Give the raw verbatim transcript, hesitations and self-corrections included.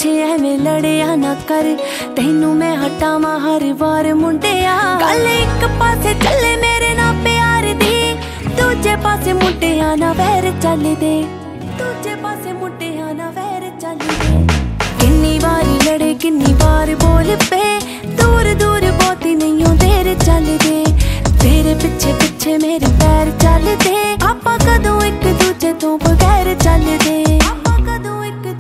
पिछे एवें लड़िया ना कर, तैनू मैं हटावा हर वार मुंडिया। गल एक पासे चले मेरे ना प्यार दी, दूजे पासे मुंडिया ना वैर चल दे, दूजे पासे मुंडिया ना वैर चल दे। किन्नी बारी लड़े किन्नी बार बोल पे, दूर दूर बहुती नहीं देर चल दे। तेरे पिछे पिछे मेरे पैर चल दे, आपा कदों एक दूजे तो बगैर चल दे, आपा कदों एक